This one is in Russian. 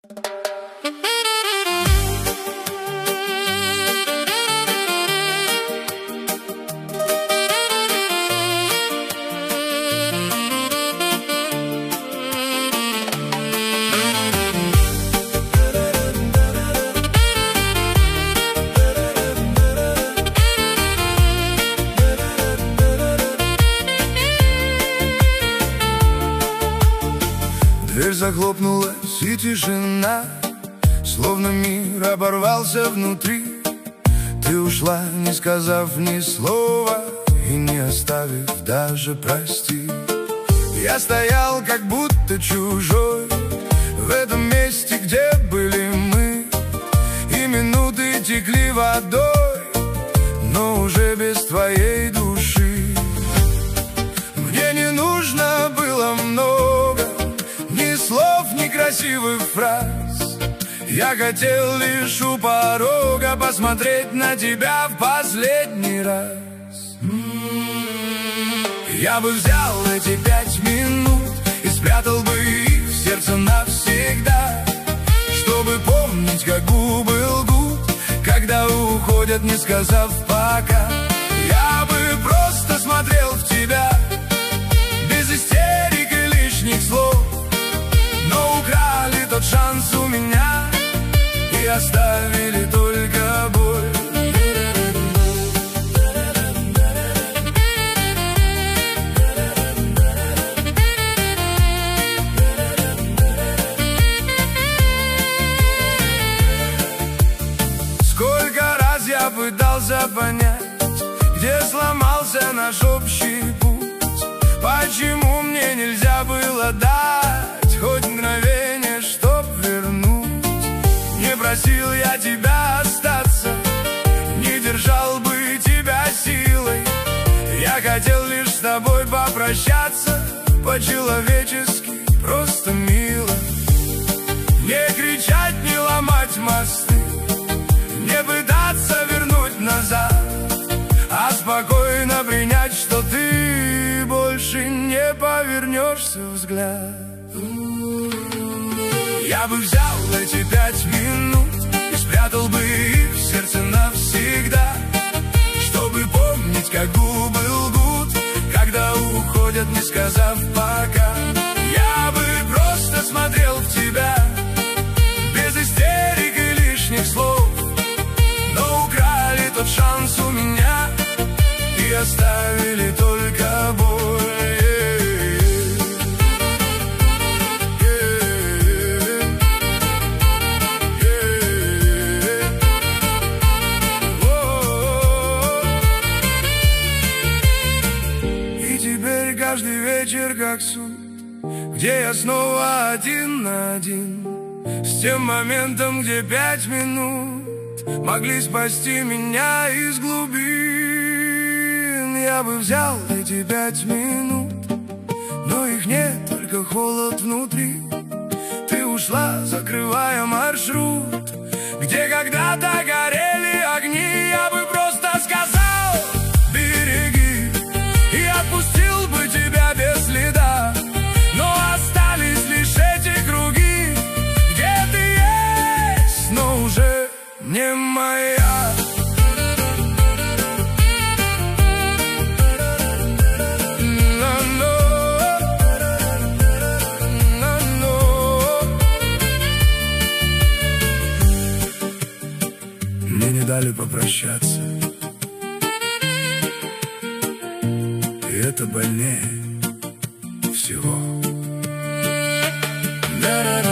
Дверь захлопнулась, и тишина, словно мир оборвался внутри. Ты ушла, не сказав ни слова, и не оставив даже прости. Я стоял, как будто чужой, в этом месте, где были мы, и минуты текли водой, но уже без твоей души. Мне не нужно было много ни слов, ни красивых фраз. Я хотел лишь у порога посмотреть на тебя в последний раз. Я бы взял эти 5 минут и спрятал бы их в сердце навсегда, чтобы помнить, как губы лгут, когда уходят, не сказав пока. Я бы просто смотрел в тебя, без истерик и лишних слов, но украли тот шанс у меня и оставили только боль. Сколько раз я пытался понять, где сломался наш общий путь, почему мне нельзя было дать хоть мгновение, чтоб вернуть. Не просил я тебя остаться, не держал бы тебя силой. Я хотел лишь с тобой попрощаться, по-человечески, просто мило. Не кричать, не ломать мосты, не пытаться вернуть назад, а спокойно принять, что ты больше не повернешься взгляд. Я бы взял эти 5 минут и спрятал бы их в сердце навсегда, чтобы помнить, как губы лгут, когда уходят, не сказав пока. Я бы просто смотрел в тебя, без истерик и лишних слов, но украли тот шанс у меня и оставили только боль. Каждый вечер как сон, где я снова один на один с тем моментом, где 5 минут могли спасти меня из глубин. Я бы взял эти 5 минут, но их нет, только холод внутри. Ты ушла, закрывая маршрут, где когда-то горели огни. Я бы просто сказал: береги, и отпустил бы тебя без следа, но остались лишь эти круги, где ты есть, но уже не моя. Мне не дали попрощаться, и это больнее всего.